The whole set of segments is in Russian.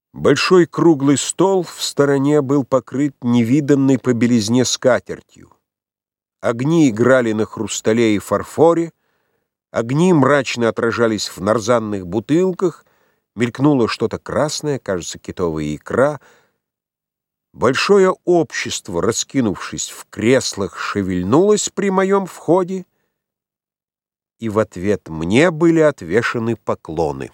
Большой круглый стол в стороне был покрыт невиданной по белизне скатертью. Огни играли на хрустале и фарфоре, огни мрачно отражались в нарзанных бутылках, мелькнуло что-то красное, кажется, китовая икра. Большое общество, раскинувшись в креслах, шевельнулось при моем входе, и в ответ мне были отвешены поклоны.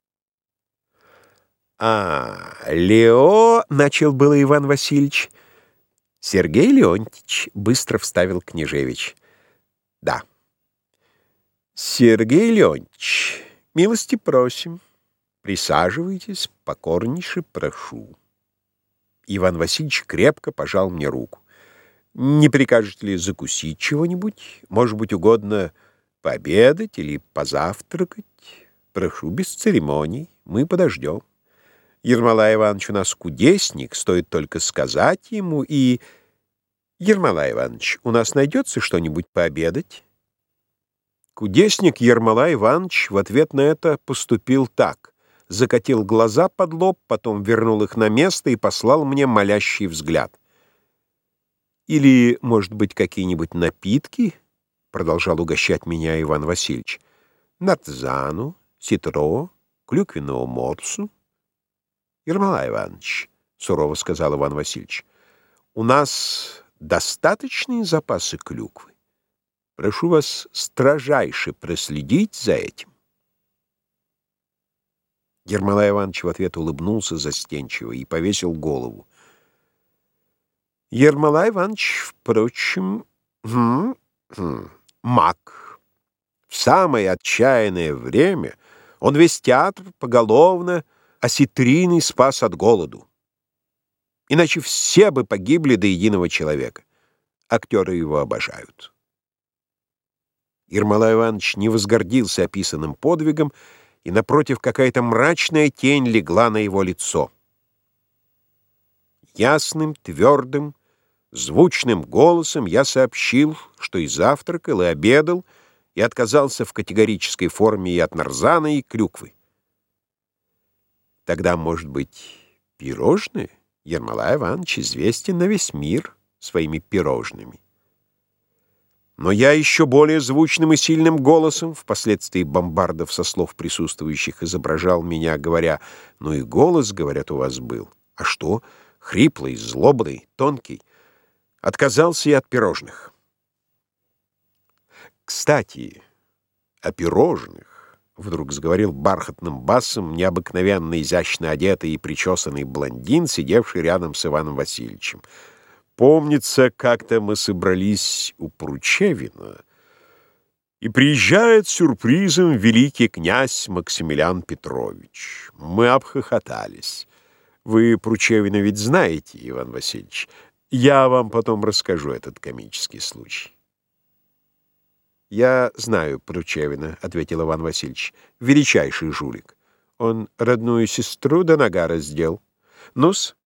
Лео, — начал было Иван Васильевич. Сергей Леонтьевич, — быстро вставил княжевич. Да. Сергей Леонтьевич, милости просим. Присаживайтесь, покорнейше прошу. Иван Васильевич крепко пожал мне руку. Не прикажете ли закусить чего-нибудь? Может быть, угодно пообедать или позавтракать? Прошу, без церемоний, мы подождем. Ермолай Иванович у нас кудесник, стоит только сказать ему, и... Ермолай Иванович, у нас найдется что-нибудь пообедать? Кудесник Ермолай Иванович в ответ на это поступил так. Закатил глаза под лоб, потом вернул их на место и послал мне молящий взгляд. «Или, может быть, какие-нибудь напитки?» — продолжал угощать меня Иван Васильевич. «Нарзану, ситро, клюквенного морсу». «Ермолай Иванович, — сурово сказал Иван Васильевич, — у нас достаточные запасы клюквы. Прошу вас строжайше проследить за этим». Ермолай Иванович в ответ улыбнулся застенчиво и повесил голову. Ермолай Иванович, впрочем, маг. В самое отчаянное время он весь театр поголовно осетриной спас от голоду. Иначе все бы погибли до единого человека. Актеры его обожают. Ермолай Иванович не возгордился описанным подвигом, и, напротив, какая-то мрачная тень легла на его лицо. Ясным, твердым, звучным голосом я сообщил, что и завтракал, и обедал, и отказался в категорической форме и от нарзана, и клюквы. Тогда, может быть, пирожные? Ермолай Иванович известен на весь мир своими пирожными. Но я еще более звучным и сильным голосом, впоследствии Бомбардов со слов присутствующих изображал меня, говоря: «Ну и голос, говорят, у вас был. А что? Хриплый, злобный, тонкий». Отказался и от пирожных. Кстати, о пирожных. Вдруг заговорил бархатным басом необыкновенно изящно одетый и причесанный блондин, сидевший рядом с Иваном Васильевичем. Помнится, как-то мы собрались у Пручевина, и приезжает с сюрпризом великий князь Максимилиан Петрович. Мы обхохотались. Вы Пручевина ведь знаете, Иван Васильевич. Я вам потом расскажу этот комический случай. «Я знаю Пручевина», — ответил Иван Васильевич, — «величайший жулик. Он родную сестру до нога раздел. Ну-с,